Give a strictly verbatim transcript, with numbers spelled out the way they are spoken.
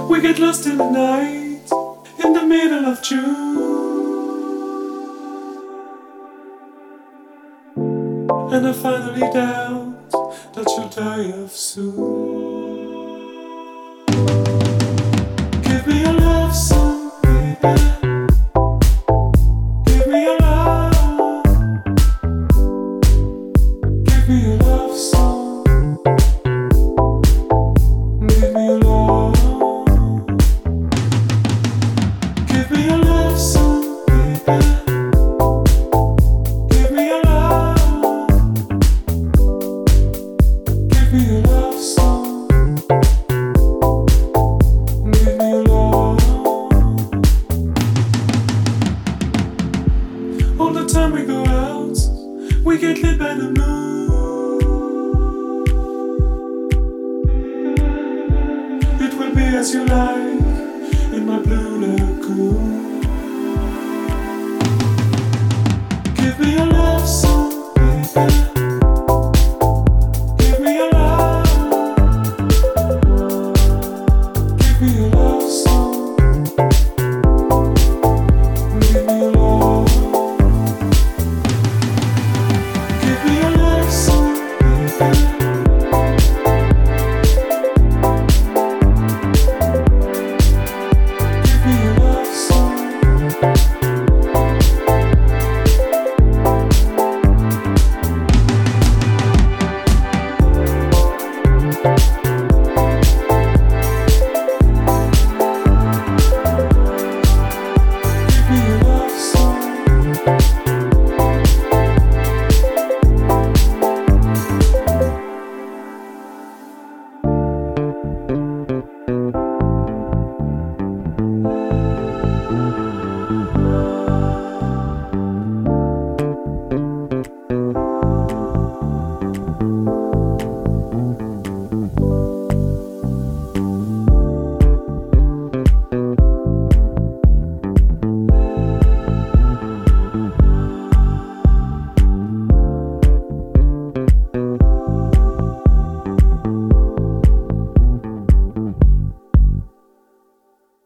We get lost in the night, in the middle of June. And I finally doubt that you'll die of soon. Give me your love song, baby. Give me your love. Give me your love song. Give me your love. Give me your love song, baby. Give me your love. Give me your love song. Give me your love. All the time we go out, we get lit by the moon. It will be as you like in my blue lagoon. Give me your love song, baby.